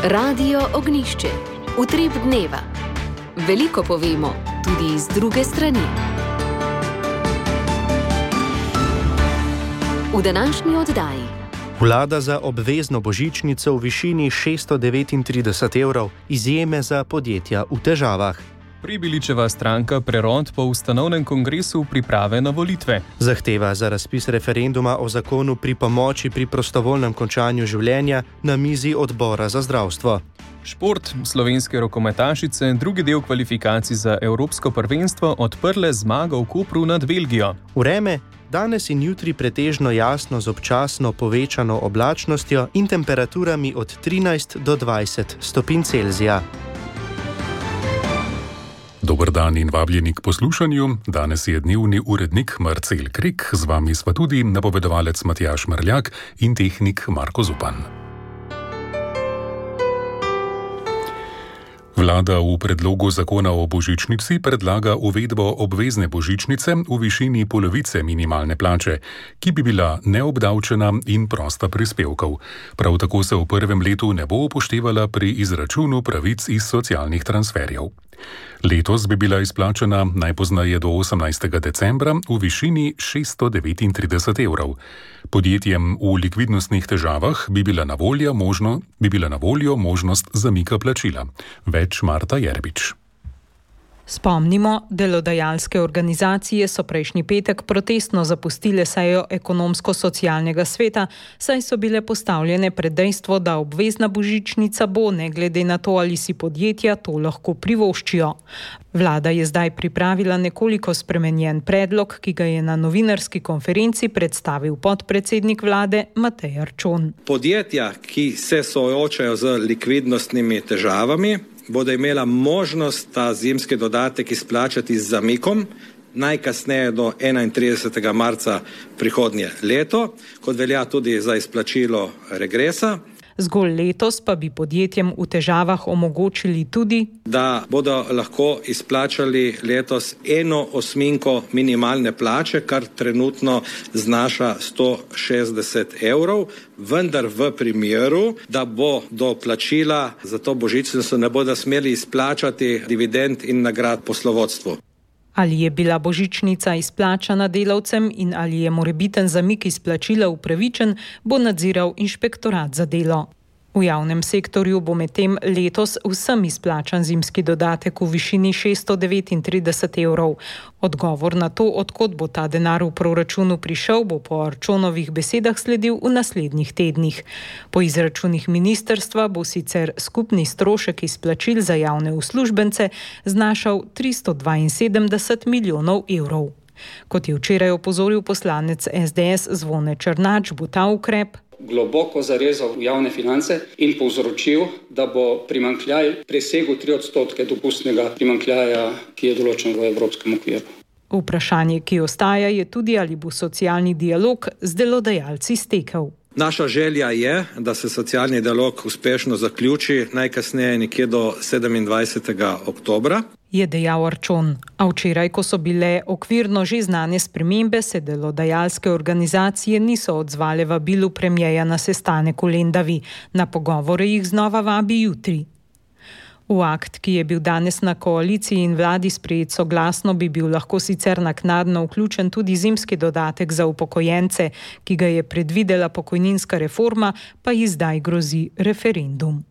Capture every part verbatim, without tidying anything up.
Radio Ognjišče. Utrip dneva. Veliko povemo, tudi iz druge strani. V današnji oddaji. Vlada za obvezno božičnico v višini šeststo devetintrideset evrov, izjeme za podjetja v težavah. Pribiličeva stranka Prerod po ustanovnem kongresu priprave na volitve. Zahteva za razpis referenduma o zakonu pri pomoči pri prostovoljnem končanju življenja na mizi odbora za zdravstvo. Šport, slovenske rokometašice, drugi del kvalifikacij za evropsko prvenstvo odprle zmago v Kopru nad Belgijo. Vreme, danes in jutri pretežno jasno z občasno povečano oblačnostjo in temperaturami od trinajst do dvajset stopinj Celzija. Dober dan in vabljeni k poslušanju. Danes je dnevni urednik Marcel Krik, z vami sva tudi napovedovalec Matjaž Mrljak in tehnik Marko Zupan. Vlada v predlogu zakona o božičnici predlaga uvedbo obvezne božičnice v višini polovice minimalne plače, ki bi bila neobdavčena in prosta prispevkov. Prav tako se v prvem letu ne bo upoštevala pri izračunu pravic iz socialnih transferjev. Letos bi bila izplačana najpozneje do osemnajstega decembra v višini šeststo devetintrideset evrov. Podjetjem v likvidnostnih težavah bi bila na voljo, možno, bi bila na voljo možnost zamika plačila. Več Marta Jerbič. Spomnimo, delodajalske organizacije so prejšnji petek protestno zapustile sejo ekonomsko-socialnega sveta, saj so bile postavljene pred dejstvo, da obvezna božičnica bo, ne glede na to, ali si podjetja to lahko privoščijo. Vlada je zdaj pripravila nekoliko spremenjen predlog, ki ga je na novinarski konferenci predstavil podpredsednik vlade Matej Arčon. Podjetja, ki se soočajo z likvidnostnimi težavami, bodo imela možnost ta zimski dodatek izplačati z zamikom najkasneje do enaintridesetega marca prihodnje leto, kot velja tudi za izplačilo regresa. Zgolj letos pa bi podjetjem v težavah omogočili tudi, da bodo lahko izplačali letos eno osminko minimalne plače, kar trenutno znaša sto šestdeset evrov, vendar v primeru, da bo do plačila za to božičnico ne bodo smeli izplačati dividend in nagrad poslovodstvu. Ali je bila božičnica izplačana delavcem in ali je morebiten zamik izplačila upravičen, bo nadziral inšpektorat za delo. V javnem sektorju bo medtem letos vsem izplačan zimski dodatek v višini šeststo devetintrideset evrov. Odgovor na to, odkot bo ta denar v proračunu prišel, bo po Arčonovih besedah sledil v naslednjih tednih. Po izračunih ministrstva bo sicer skupni strošek izplačil za javne uslužbence znašal tristo dvainsedemdeset milijonov evrov. Kot je včeraj opozoril poslanec es de es Zvone Černač, bo ta ukrep globoko zarezal v javne finance in povzročil, da bo primanjkljaj presegel tri odstotke dopustnega primanjkljaja, ki je določen v evropskem okviru. Vprašanje, ki ostaja, je tudi, ali bo socialni dialog z delodajalci stekel. Naša želja je, da se socialni dialog uspešno zaključi najkasneje nekje do sedemindvajsetega oktobra. Je dejal Arčon. A včeraj, ko so bile okvirno že znane spremembe, se delodajalske organizacije niso odzvale vabilu premierja na sestanek v Lendavi. Na pogovore jih znova vabi jutri. V akt, ki je bil danes na koaliciji in vladi sprejet soglasno, bi bil lahko sicer naknadno vključen tudi zimski dodatek za upokojence, ki ga je predvidela pokojninska reforma, pa ji zdaj grozi referendum.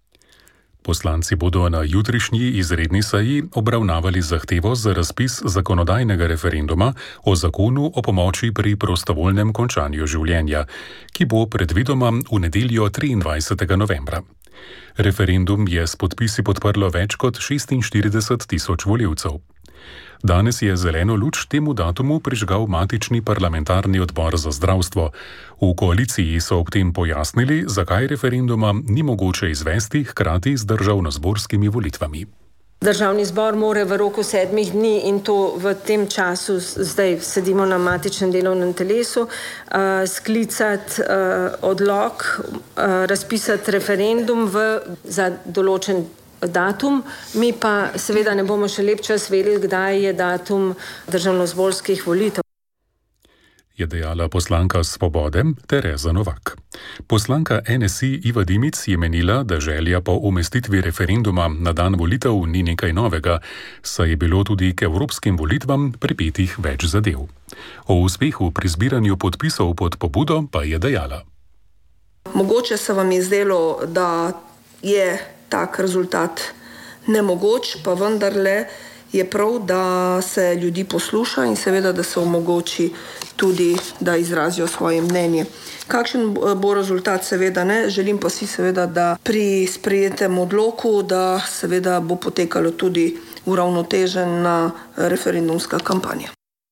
Poslanci bodo na jutrišnji izredni seji obravnavali zahtevo za razpis zakonodajnega referenduma o zakonu o pomoči pri prostovoljnem končanju življenja, ki bo predvidoma v nedeljo triindvajsetega novembra. Referendum je s podpisi podprlo več kot šestinštirideset tisoč volivcev. Danes je zeleno luč temu datumu prižgal matični parlamentarni odbor za zdravstvo. V koaliciji so ob tem pojasnili, zakaj referenduma ni mogoče izvesti hkrati z državnozborskimi volitvami. Državni zbor mora v roku sedmih dni in to v tem času, zdaj sedimo na matičnem delovnem telesu, uh, sklicati uh, odlok, uh, razpisati referendum v, za določen datum. Mi pa seveda ne bomo še lep čas vedeli, kdaj je datum državnozborskih volitev. Je dejala poslanka Svobode Tereza Novak. Poslanka N S I Iva Dimic je menila, da želja po umestitvi referenduma na dan volitev ni nekaj novega, saj je bilo tudi k evropskim volitvam pripetih več zadev. O uspehu pri zbiranju podpisov pod pobudo pa je dejala. Mogoče se vam je zdelo, da je tak rezultat nemogoč, pa vendarle je prav, da se ljudi posluša in seveda, da se omogoči tudi, da izrazijo svoje mnenje. Kakšen bo rezultat, seveda ne, želim pa si seveda, da pri sprejetem odloku, da seveda bo potekalo tudi uravnotežena referendumska kampanja.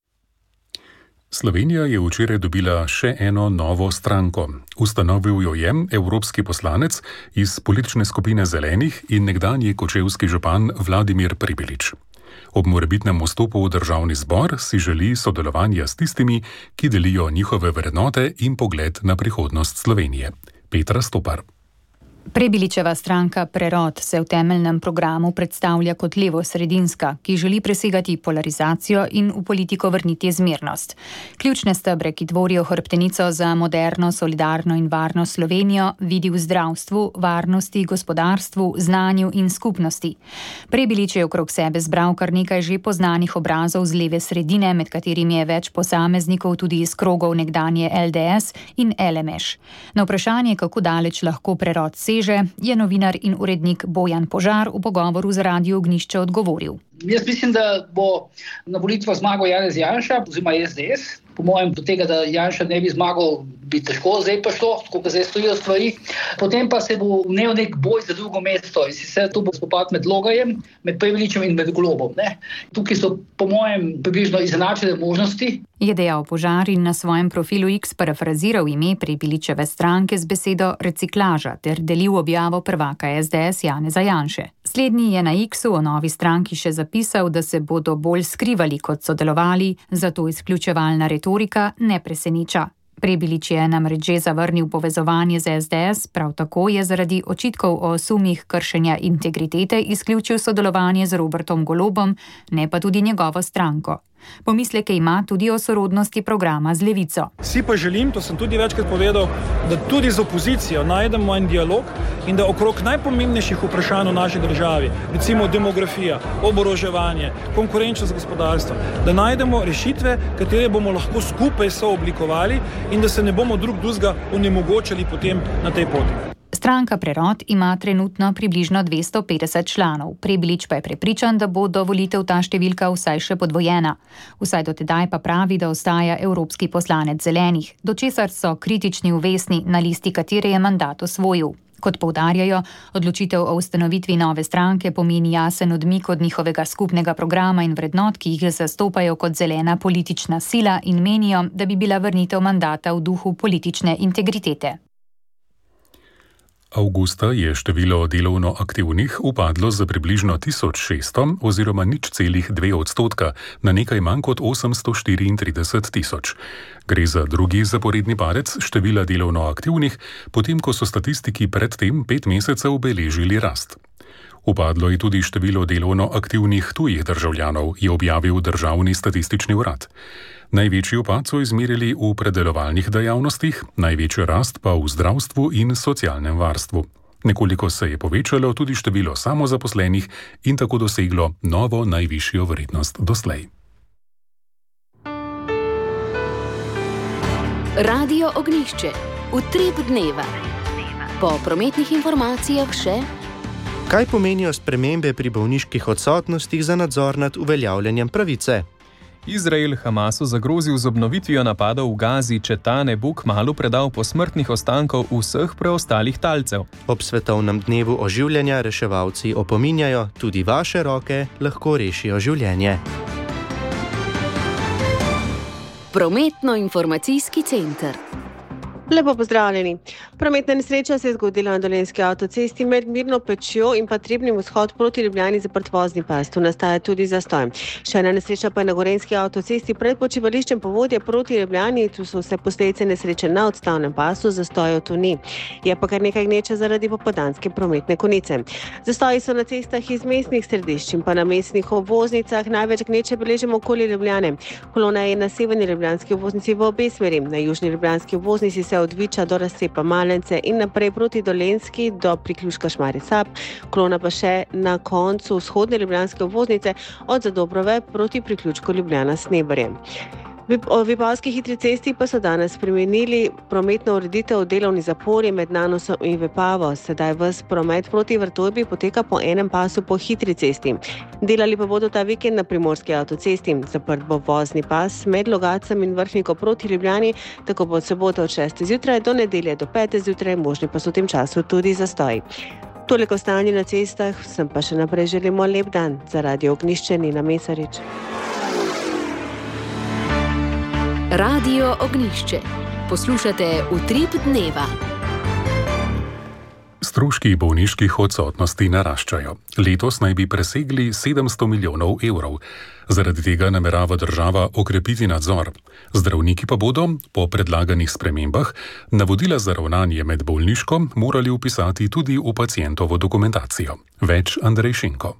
Slovenija je včeraj dobila še eno novo stranko. Ustanovil jo je evropski poslanec iz politične skupine Zelenih in nekdanji kočevski župan Vladimir Prebilič. Ob morebitnem vstopu v državni zbor si želi sodelovanja s tistimi, ki delijo njihove vrednote in pogled na prihodnost Slovenije. Petra Stopar. Prebiličeva stranka Prerod se v temeljnem programu predstavlja kot levo-sredinska, ki želi presegati polarizacijo in v politiko vrniti zmernost. Ključne stebre, ki tvorijo hrbtenico za moderno, solidarno in varno Slovenijo, vidi v zdravstvu, varnosti, gospodarstvu, znanju in skupnosti. Prebilič je okrog sebe zbral kar nekaj že poznanih obrazov z leve sredine, med katerimi je več posameznikov tudi iz krogov nekdanje L D S in L M Š. Na vprašanje, kako daleč lahko Prerod je novinar in urednik Bojan Požar v pogovoru z Radio Ognjišče odgovoril. Jaz mislim, da bo na volitvah zmagal Janez Janša oziroma S D S. Po mojem, do tega, da Janša ne bi zmagal, bi težko zdaj pa šlo, tako kot zdaj stojijo stvari. Potem pa se bo vnel nek boj za drugo mesto in sicer to bo spopad med Logarjem, med Prebiličem in med Golobom. Ne? Tukaj so po mojem približno izenačene možnosti. Je dejal Požar in na svojem profilu X parafraziral ime Prebiličeve stranke z besedo reciklaža ter delil objavo prvaka S D S Janeza Janše. Slednji je na X-u o novi stranki še zapisal, da se bodo bolj skrivali kot sodelovali, zato izključevalna retorika ne preseneča. Prebilič je namreč že zavrnil povezovanje z S D S, prav tako je zaradi očitkov o sumih kršenja integritete izključil sodelovanje z Robertom Golobom, ne pa tudi njegovo stranko. Pomisleke ima tudi o sorodnosti programa z Levico. Si pa želim, to sem tudi večkrat povedal, da tudi z opozicijo najdemo en dialog in da okrog najpomembnejših vprašanj v naši državi, recimo demografija, oboroževanje, konkurenčnost gospodarstva, da najdemo rešitve, katere bomo lahko skupaj sooblikovali in da se ne bomo drug drugega onemogočali potem na tej poti. Stranka Prerod ima trenutno približno dvesto petdeset članov. Prebilič pa je prepričan, da bo do volitev ta številka vsaj še podvojena. Vsaj do tedaj pa pravi, da ostaja evropski poslanec Zelenih, do česar so kritični v Vesni, na listi katere je mandat osvojil. Kot poudarjajo, odločitev o ustanovitvi nove stranke pomeni jasen odmik od njihovega skupnega programa in vrednot, ki jih zastopajo kot zelena politična sila in menijo, da bi bila vrnitev mandata v duhu politične integritete. Avgusta je število delovno aktivnih upadlo za približno tisoč šeststo oziroma nič celih dve odstotka na nekaj manj kot osemsto štiriintrideset tisoč. Gre za drugi zaporedni padec števila delovno aktivnih, potem ko so statistiki predtem pet mesecev beležili rast. Upadlo je tudi število delovno aktivnih tujih državljanov, je objavil Državni statistični urad. Največji upad so izmerili v predelovalnih dejavnostih, največjo rast pa v zdravstvu in socialnem varstvu. Nekoliko se je povečalo tudi število samozaposlenih in tako doseglo novo najvišjo vrednost doslej. Radio Ognjišče. Utrip dneva. Po prometnih informacijah še... Kaj pomenijo spremembe pri bolniških odsotnostih za nadzor nad uveljavljanjem pravice? Izrael Hamasu zagrozil z obnovitvijo napadov v Gazi, če ta ne bo kmalu predal posmrtnih ostankov vseh preostalih talcev. Ob svetovnem dnevu oživljanja reševalci opominjajo, tudi vaše roke lahko rešijo življenje. Prometno-informacijski center. Lepo pozdravljeni. Prometna nesreča se je zgodila na Dolenjski avtocesti med Mirno Pečjo in pa Trebnjem vzhod proti Ljubljani zaprt vozni pas. Tu nastaja tudi zastoj. Še ena nesreča pa je na Gorenjski avtocesti pred počivališčem Povodje proti Ljubljani. Tu so vse posledice nesreče na odstavnem pasu, zastojev tu ni. Je pa kar nekaj gneče zaradi popoldanske prometne konice. Zastoji so na cestah iz mestnih središč in pa na mestnih obvoznicah. Največ gneče beležimo okoli Ljubljane. Kolona je na severni ljubljanski obvoznici v obe smeri. Na južni ljubljanski obvoznici se od Viča do razcepa Male Meldence in naprej proti Dolenjski do priključka Šmarje-Sap, kolona pa še na koncu vzhodne ljubljanske obvoznice od Zadobrove proti priključku Ljubljana-Sneberje. O vipavski hitri cesti pa so danes spremenili prometno ureditev delovni zapori med Nanosom in Vipavo. Sedaj ves promet proti Vrtojbi poteka po enem pasu po hitri cesti. Delali pa bodo ta vikend na primorski avtocesti. Zaprt bo vozni pas med Logacem in Vrhniko proti Ljubljani, tako bo od sobote od šeste zjutraj do nedelje do pete zjutraj, možni pa so v tem času tudi zastoji. Toliko stanje na cestah, sem pa še naprej želimo lep dan. Za Radio Ognjišče Nina Mesarič. Radio Ognjišče. Poslušate Utrip dneva. Stroški bolniških odsotnosti naraščajo. Letos naj bi presegli sedemsto milijonov evrov. Zaradi tega namerava država okrepiti nadzor. Zdravniki pa bodo, po predlaganih spremembah, navodila za ravnanje med bolniško morali vpisati tudi v pacientovo dokumentacijo. Več Andrej Šinko.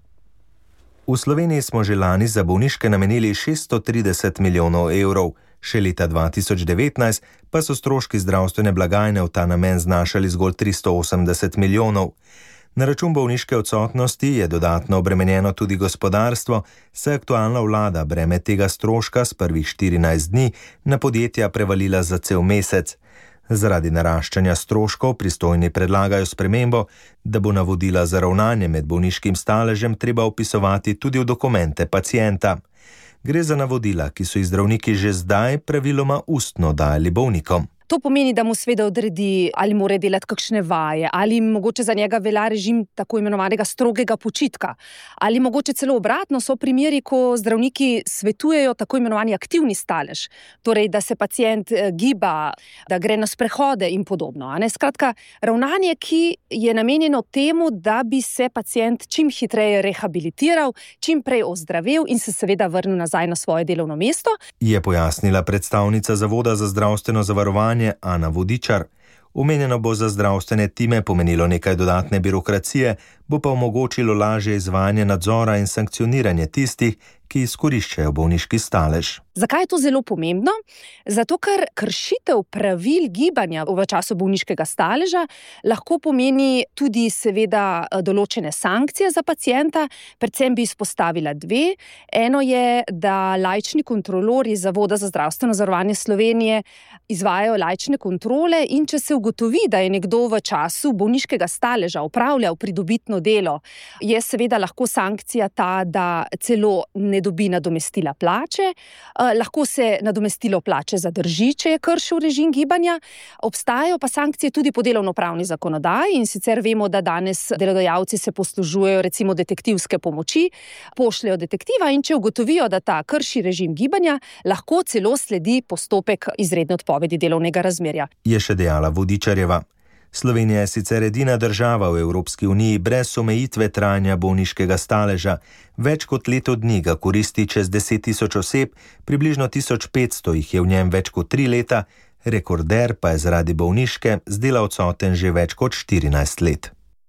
V Sloveniji smo že lani za bolniške namenili šeststo trideset milijonov evrov. Še leta dva tisoč devetnajst pa so stroški zdravstvene blagajne v ta namen znašali zgolj tristo osemdeset milijonov. Na račun bolniške odsotnosti je dodatno obremenjeno tudi gospodarstvo, saj aktualna vlada breme tega stroška s prvih štirinajst dni na podjetja prevalila za cel mesec. Zaradi naraščanja stroškov pristojni predlagajo spremembo, da bo navodila za ravnanje med bolniškim staležem treba vpisovati tudi v dokumente pacienta. Gre za navodila, ki so jih zdravniki že zdaj praviloma ustno dajali bolnikom. To pomeni, da mu sveda odredi, ali mora delati kakšne vaje, ali mogoče za njega velja režim tako imenovanega strogega počitka, ali mogoče celo obratno so primeri, ko zdravniki svetujejo tako imenovani aktivni stalež, torej da se pacient giba, da gre na sprehode in podobno. A ne? Skratka, ravnanje, ki je namenjeno temu, da bi se pacient čim hitreje rehabilitiral, čim prej ozdravel in se seveda vrnil nazaj na svoje delovno mesto. Je pojasnila predstavnica Zavoda za zdravstveno zavarovanje Ana Vodičar. Omenjeno bo za zdravstvene time pomenilo nekaj dodatne birokracije, bo pa omogočilo lažje izvajanje nadzora in sankcioniranje tistih, ki izkoriščajo bolniški stalež. Zakaj je to zelo pomembno? Zato, ker kršitev pravil gibanja v času bolniškega staleža lahko pomeni tudi seveda določene sankcije za pacienta, predvsem bi izpostavila dve. Eno je, da laični kontrolorji Zavoda za zdravstveno zavarovanje Slovenije izvajajo laične kontrole in če se ugotovi, da je nekdo v času bolniškega staleža opravljal pridobitno delo, je seveda lahko sankcija ta, da celo ne dobi nadomestila plače, lahko se nadomestilo plače zadrži, če je kršil režim gibanja. Obstajajo pa sankcije tudi po delovnopravni zakonodaji in sicer vemo, da danes delodajalci se poslužujejo recimo detektivske pomoči, pošljejo detektiva in če ugotovijo, da ta krši režim gibanja, lahko celo sledi postopek izredne odpovedi delovnega razmerja. Je še dejala Vodičarjeva. Slovenija je sicer edina država v Evropski uniji brez omejitve trajanja bolniškega staleža. Več kot leto dni ga koristi čez deset tisoč oseb, približno tisoč petsto jih je v njem več kot tri leta, rekorder pa je zaradi bolniške z dela odsoten že več kot štirinajst let.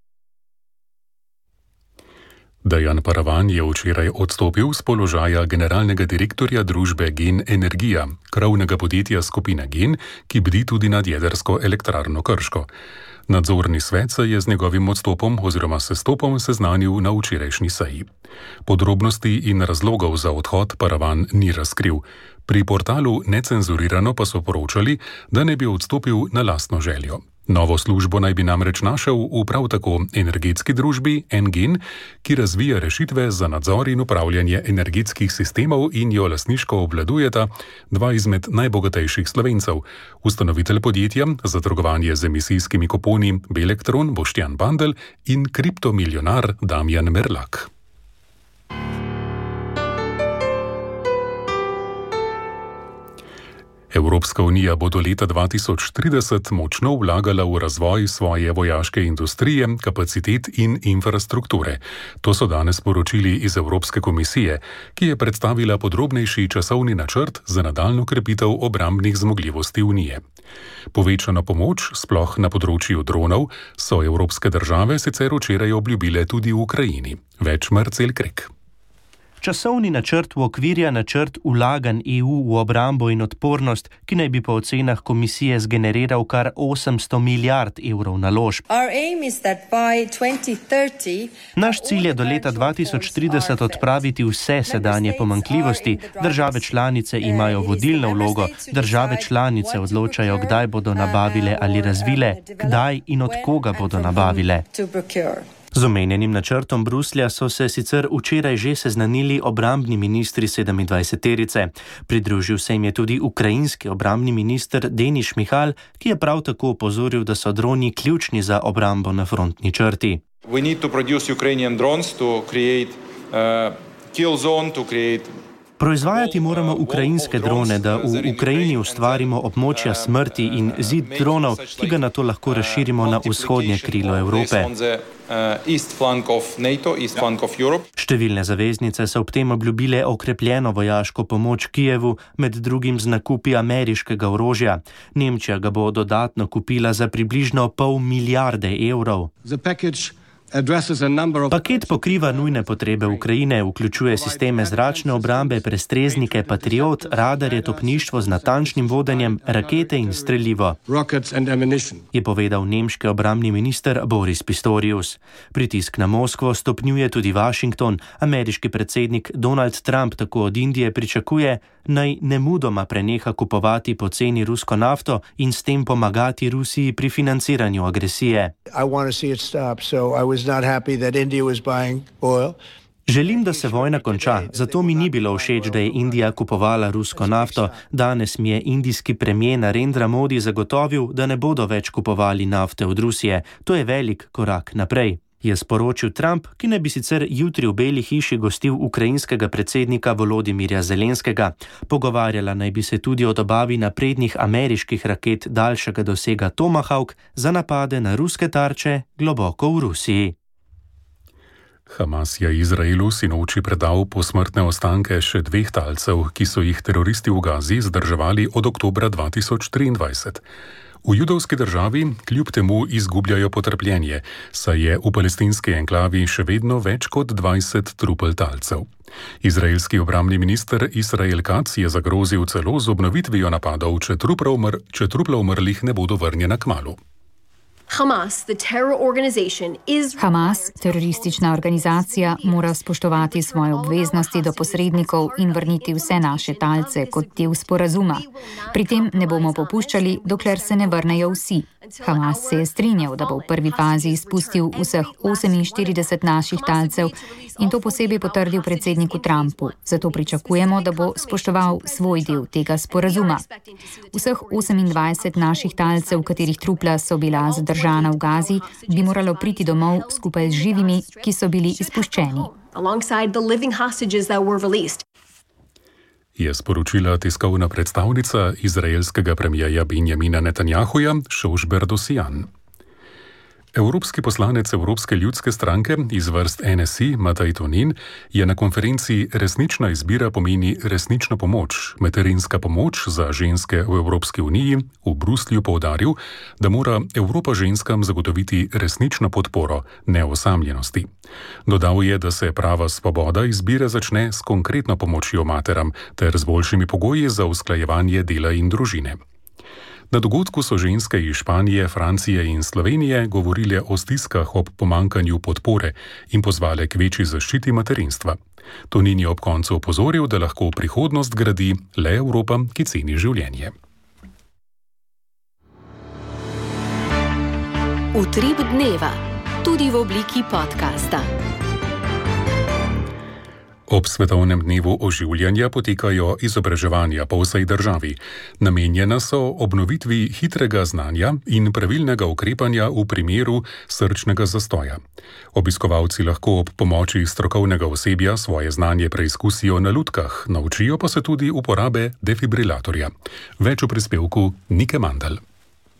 Dejan Paravan je včeraj odstopil z položaja generalnega direktorja družbe Gen Energija, krovnega podjetja skupine Gen, ki bdi tudi nad jedrsko elektrarno Krško. Nadzorni svet se je z njegovim odstopom oziroma sestopom seznanil na včerajšnji seji. Podrobnosti in razlogov za odhod Paravan ni razkril. Pri portalu Necenzurirano pa so poročali, da ne bi odstopil na lastno željo. Novo službo naj bi namreč našel v prav tako energetski družbi Engen, ki razvija rešitve za nadzor in upravljanje energetskih sistemov in jo lastniško obvladujeta dva izmed najbogatejših Slovencev, ustanovitelj podjetja za trgovanje z emisijskimi kuponi Belektron Boštjan Bandelj in kriptomilionar Damjan Merlak. Evropska unija bo do leta dva tisoč trideset močno vlagala v razvoj svoje vojaške industrije, kapacitet in infrastrukture. To so danes poročili iz Evropske komisije, ki je predstavila podrobnejši časovni načrt za nadaljnjo krepitev obrambnih zmogljivosti unije. Povečano pomoč, sploh na področju dronov, so evropske države sicer včeraj obljubile tudi v Ukrajini. Več Marcel Krek. Časovni načrt uokvirja načrt vlaganj E U v obrambo in odpornost, ki naj bi po ocenah komisije zgeneriral kar osemsto milijard evrov naložb. Naš cilj je do leta dva tisoč trideset odpraviti vse sedanje pomanjkljivosti. Države članice imajo vodilno vlogo, države članice odločajo, kdaj bodo nabavile ali razvile, kdaj in od koga bodo nabavile. Z omenjenim načrtom Bruslja so se sicer včeraj že seznanili obrambni ministri sedemindvajseterice. Pridružil se jim je tudi ukrajinski obrambni minister Denis Šmihal, ki je prav tako opozoril, da so droni ključni za obrambo na frontni črti. We need to produce Ukrainian drones to create uh, kill zone, to create Proizvajati moramo ukrajinske drone, da v Ukrajini ustvarimo območja smrti in zid dronov, ki ga nato lahko razširimo na vzhodnje krilo Evrope. Številne zaveznice so ob tem obljubile okrepljeno vojaško pomoč Kijevu, med drugim z nakupi ameriškega orožja. Nemčija ga bo dodatno kupila za približno pol milijarde evrov. Paket pokriva nujne potrebe Ukrajine, vključuje sisteme zračne obrambe, prestreznike, Patriot, radarje, topništvo z natančnim vodenjem, rakete in streljivo, je povedal nemški obrambni minister Boris Pistorius. Pritisk na Moskvo stopnjuje tudi Washington. Ameriški predsednik Donald Trump tako od Indije pričakuje, naj nemudoma preneha kupovati poceni rusko nafto in s tem pomagati Rusiji pri financiranju agresije. Želim, da se vojna konča, zato mi ni bilo všeč, da je Indija kupovala rusko nafto. Danes mi je indijski premijer Narendra Modi zagotovil, da ne bodo več kupovali nafte od Rusije. To je velik korak naprej, je sporočil Trump, ki naj bi sicer jutri v Beli hiši gostil ukrajinskega predsednika Volodimirja Zelenskega. Pogovarjala naj bi se tudi o dobavi naprednih ameriških raket daljšega dosega Tomahawk za napade na ruske tarče globoko v Rusiji. Hamas je Izraelu sinoči predal posmrtne ostanke še dveh talcev, ki so jih teroristi v Gazi zdrževali od oktobra dva tisoč triindvajset. V judovski državi kljub temu izgubljajo potrpljenje, saj je v palestinski enklavi še vedno več kot dvajset trupel talcev. Izraelski obrambni minister Israel Katz je zagrozil celo z obnovitvijo napadov, če trupla umr, če trupla umrlih ne bodo vrnjena kmalu. Hamas, the terror organization, is... Hamas, teroristična organizacija, mora spoštovati svoje obveznosti do posrednikov in vrniti vse naše talce kot del sporazuma. Pri tem ne bomo popuščali, dokler se ne vrnejo vsi. Hamas se je strinjal, da bo v prvi fazi izpustil vseh oseminštirideset naših talcev in to posebej potrdil predsedniku Trumpu. Zato pričakujemo, da bo spoštoval svoj del tega sporazuma. Vseh osemindvajset naših talcev, katerih trupla so bila zadržana v Gazi, bi moralo priti domov skupaj z živimi, ki so bili izpuščeni. Je sporočila tiskovna predstavnica izraelskega premijerja Benjamina Netanjahuja Šoš Berdosian. Evropski poslanec Evropske ljudske stranke iz vrst N S I Matej Tonin je na konferenci Resnična izbira pomeni resnično pomoč, materinska pomoč za ženske v Evropski uniji v Bruslju poudaril, da mora Evropa ženskam zagotoviti resnično podporo, ne osamljenosti. Dodal je, da se prava svoboda izbire začne s konkretno pomočjo materam ter z boljšimi pogoji za usklajevanje dela in družine. Na dogodku so ženske iz Španije, Francije in Slovenije govorile o stiskah ob pomankanju podpore in pozvale k večji zaščiti materinstva. Tonin je ob koncu opozoril, da lahko prihodnost gradi le Evropa, ki ceni življenje. Utrip dneva, tudi v obliki podcasta. Ob svetovnem dnevu oživljanja potekajo izobraževanja po vsej državi. Namenjena so obnovitvi hitrega znanja in pravilnega ukrepanja v primeru srčnega zastoja. Obiskovalci lahko ob pomoči strokovnega osebja svoje znanje preizkusijo na lutkah, naučijo pa se tudi uporabe defibrilatorja. Več v prispevku Nike Mandl.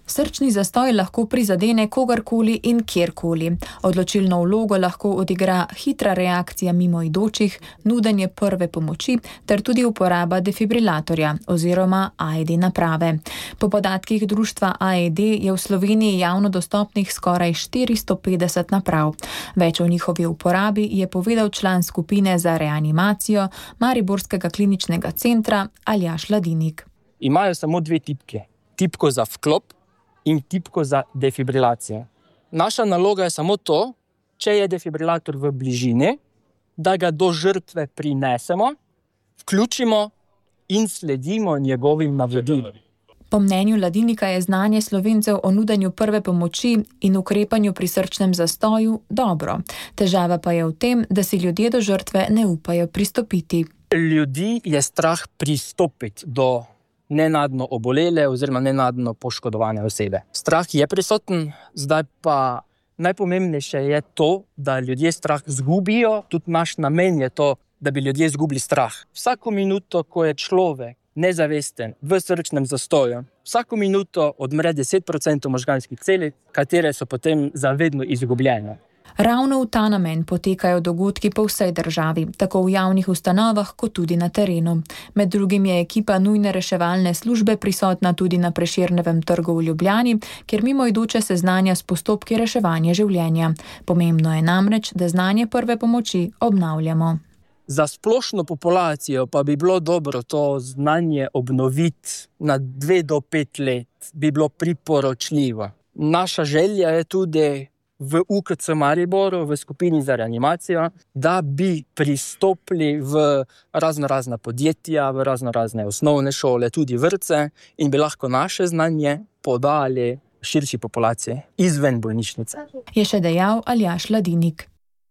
Srčni zastoj lahko prizadene kogarkoli in kjerkoli. Odločilno vlogo lahko odigra hitra reakcija mimoidočih, nudenje prve pomoči ter tudi uporaba defibrilatorja oziroma A E D naprave. Po podatkih društva A E D je v Sloveniji javno dostopnih skoraj štiristo petdeset naprav. Več o njihovi uporabi je povedal član skupine za reanimacijo Mariborskega kliničnega centra Aljaž Ladinik. Imajo samo dve tipke. Tipko za vklop in tipko za defibrilacijo. Naša naloga je samo to, če je defibrilator v bližini, da ga do žrtve prinesemo, vključimo in sledimo njegovim navodilom. Po mnenju Ladinika je znanje Slovencev o nudenju prve pomoči in ukrepanju pri srčnem zastoju dobro. Težava pa je v tem, da si ljudje do žrtve ne upajo pristopiti. Ljudi je strah pristopiti do nenadno obolele oziroma nenadno poškodovane osebe. Strah je prisoten, zdaj pa najpomembnejše je to, da ljudje strah zgubijo. Tudi naš namen je to, da bi ljudje zgubili strah. Vsako minuto, ko je človek nezavesten v srčnem zastoju, vsako minuto odmre deset procentov možganskih celic, katere so potem zavedno izgubljene. Ravno v ta namen potekajo dogodki po vsej državi, tako v javnih ustanovah kot tudi na terenu. Med drugim je ekipa nujne reševalne službe prisotna tudi na Prešernevem trgu v Ljubljani, kjer mimoidoče seznanja s postopki reševanja življenja. Pomembno je namreč, da znanje prve pomoči obnavljamo. Za splošno populacijo pa bi bilo dobro to znanje obnoviti na dve do pet let, bi bilo priporočljivo. Naša želja je tudi v U K C Mariboru, v skupini za reanimacijo, da bi pristopili v razno razna podjetja, v razno razne osnovne šole, tudi vrtce in bi lahko naše znanje podali širši populaciji izven bolnišnice. Je še dejal Aljaž Ladinik.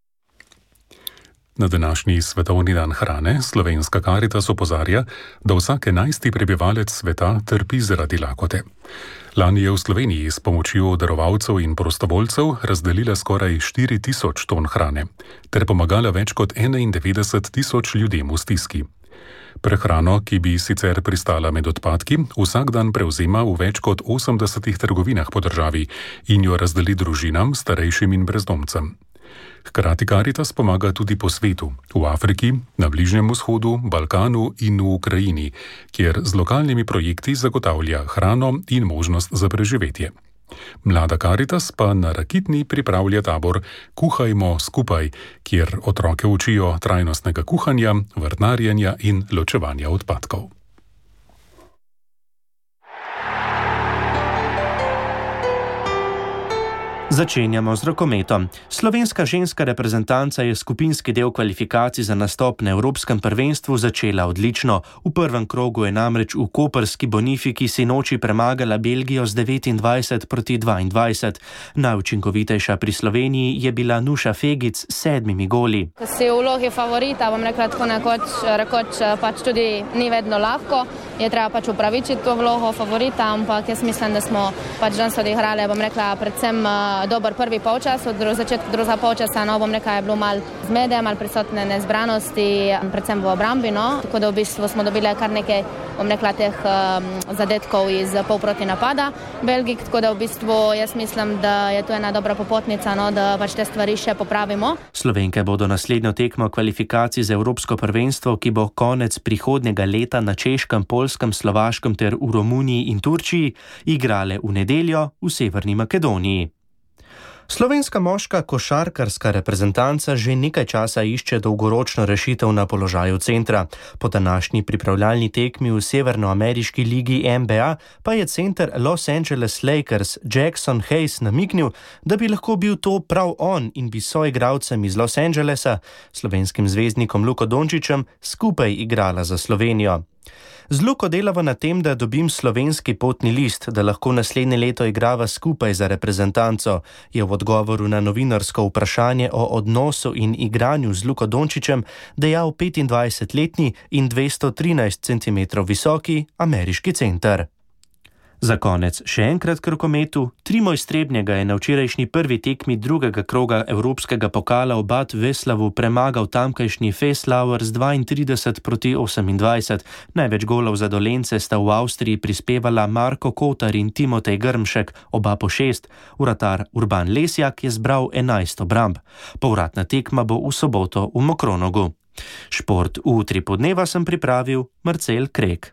Na današnji svetovni dan hrane Slovenska Karitas opozarja, da vsak enajsti prebivalec sveta trpi zaradi lakote. Lani je v Sloveniji s pomočjo darovalcev in prostovoljcev razdelila skoraj štiri tisoč ton hrane, ter pomagala več kot enaindevetdeset tisoč ljudem v stiski. Prehrano, ki bi sicer pristala med odpadki, vsak dan prevzema v več kot osemdesetih trgovinah po državi in jo razdeli družinam, starejšim in brezdomcem. Hkrati Karitas pomaga tudi po svetu, v Afriki, na Bližnjem vzhodu, Balkanu in v Ukrajini, kjer z lokalnimi projekti zagotavlja hrano in možnost za preživetje. Mlada Karitas pa na Rakitni pripravlja tabor Kuhajmo skupaj, kjer otroke učijo trajnostnega kuhanja, vrtnarjenja in ločevanja odpadkov. Začenjamo z rokometom. Slovenska ženska reprezentanca je skupinski del kvalifikacij za nastop na Evropskem prvenstvu začela odlično. V prvem krogu je namreč v koprski Bonifiki sinoči premagala Belgijo z devetindvajset proti dvaindvajset. Najučinkovitejša pri Sloveniji je bila Nuša Fegic s sedmimi goli. Ko si v vlogi favorita, bom rekla tako nekoč, rekoč, pač tudi ni vedno lahko. Je treba pač upravičiti to vlogo favorita, ampak jaz mislim, da smo pač danes odigrali, bom rekla, predvsem dober prvi polčas, od začetka drugega polčasa, no, bom rekla, je bilo malo zmede, malo prisotne nezbranosti, predvsem v obrambi, no, tako da v bistvu smo dobili kar nekaj, bom rekla, teh um, zadetkov iz polproti napada Belgik, tako da v bistvu jaz mislim, da je to ena dobra popotnica, no, da pač te stvari še popravimo. Slovenke bodo naslednjo tekmo kvalifikacij za Evropsko prvenstvo, ki bo konec prihodnjega leta na Češkem, Poljskem, Slovaškem ter v Romuniji in Turčiji, igrale v nedeljo v Severni Makedoniji. Slovenska moška košarkarska reprezentanca že nekaj časa išče dolgoročno rešitev na položaju centra. Po današnji pripravljalni tekmi v severnoameriški ligi N B A pa je center Los Angeles Lakers Jackson Hayes namignil, da bi lahko bil to prav on in bi soigralcem iz Los Angelesa, slovenskim zvezdnikom Luko Dončićem, skupaj igrala za Slovenijo. Z Luko delava na tem, da dobim slovenski potni list, da lahko naslednje leto igrava skupaj za reprezentanco, je v odgovoru na novinarsko vprašanje o odnosu in igranju z Luko Dončićem dejal petindvajsetletni in dvesto trinajst centimetrov visoki ameriški center. Za konec še enkrat k rokometu. Trimo iz Trebnjega je na včerajšnji prvi tekmi drugega kroga Evropskega pokala v Bad Veslavu premagal tamkajšnji Feslauer z dvaintrideset proti osemindvajset. Največ golov za Dolence sta v Avstriji prispevala Marko Kotar in Timotej Grmšek, oba po šest. Vratar Urban Lesjak je zbral enajst obramb. Povratna tekma bo v soboto v Mokronogu. Šport v Utri podneva sem pripravil Marcel Krek.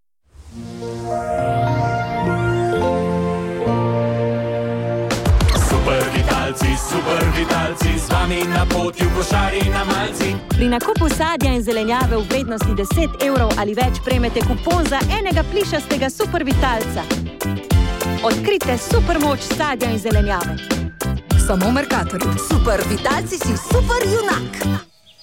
Super vitalci, z vami na poti v košari na malci. Pri nakupu sadja in zelenjave v vrednosti deset evrov ali več prejmete kupon za enega plišastega super vitalca. Odkrite super moč sadja in zelenjave. Samo v Mercatorju. Super vitalci si super junak.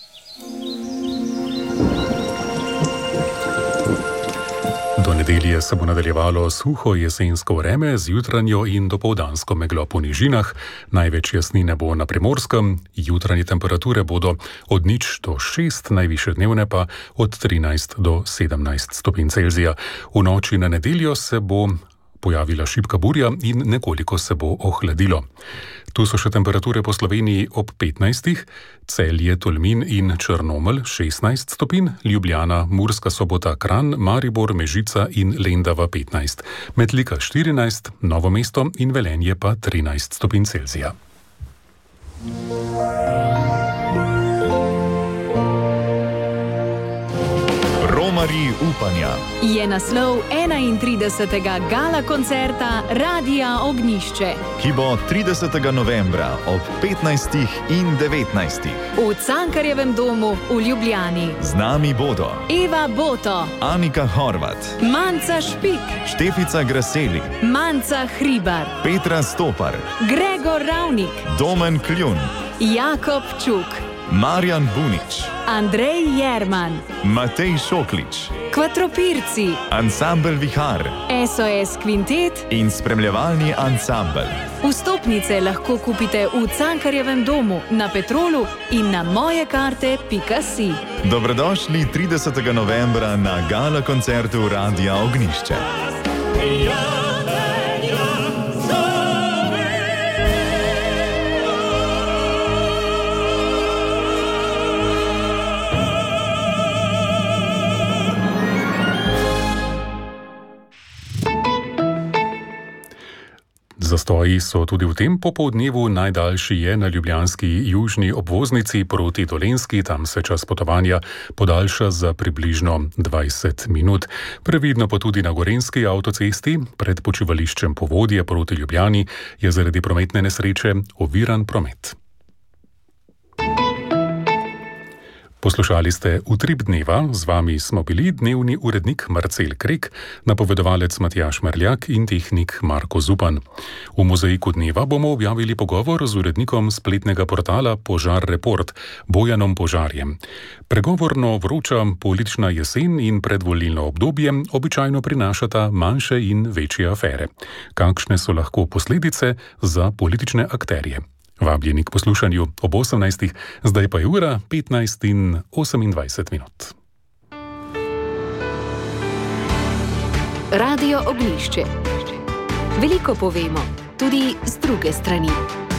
Do nedelje se bo nadaljevalo suho jesensko vreme z jutranjo in dopoldansko meglo po nižinah. Največ jasnine bo na Primorskem, jutranje temperature bodo od nič do šest, najvišje dnevne pa od trinajst do sedemnajst stopinj Celzija. V noči na nedeljo se bo pojavila šibka burja in nekoliko se bo ohladilo. Tu so še temperature po Sloveniji ob petnajstih, Celje, Tolmin in Črnomelj šestnajst stopinj, Ljubljana, Murska Sobota, Kranj, Maribor, Mežica in Lendava petnajst, Metlika štirinajst, Novo mesto in Velenje pa trinajst stopinj Celzija. Romarji upanja je naslov enaintridesetega gala koncerta Radia Ognjišče, ki bo tridesetega novembra ob petnajstih in devetnajstih v Cankarjevem domu v Ljubljani. Z nami bodo Eva Boto, Anika Horvat, Manca Špik, Štefica Graseli, Manca Hribar, Petra Stopar, Gregor Ravnik, Domen Kljun, Jakob Čuk, Marjan Bunič, Andrej Jerman, Matej Šoklič, Kvatropirci, Ansambel Vihar, S O S Kvintet in spremljevalni ansambel. Vstopnice lahko kupite v Cankarjevem domu, na Petrolu in na mojekarte pika si. Dobrodošli tridesetega novembra na gala koncertu Radia Ognjišče. Zastoji so tudi v tem popoldnevu, najdaljši je na ljubljanski južni obvoznici proti Dolenjski, tam se čas potovanja podaljša za približno dvajset minut. Previdno pa tudi na gorenjski avtocesti pred počivališčem Povodje proti Ljubljani je zaradi prometne nesreče oviran promet. Poslušali ste Utrip dneva, z vami smo bili dnevni urednik Marcel Krek, napovedovalec Matjaž Merljak in tehnik Marko Zupan. V mozaiku dneva bomo objavili pogovor z urednikom spletnega portala Požar Report, Bojanom Požarjem. Pregovorno vroča politična jesen in predvolilno obdobje običajno prinašata manjše in večje afere. Kakšne so lahko posledice za politične akterje? Vabljeni k poslušanju ob osemnajstih, zdaj pa je ura petnajst in osemindvajset minut. Radio Ognjišče. Veliko povemo, tudi z druge strani.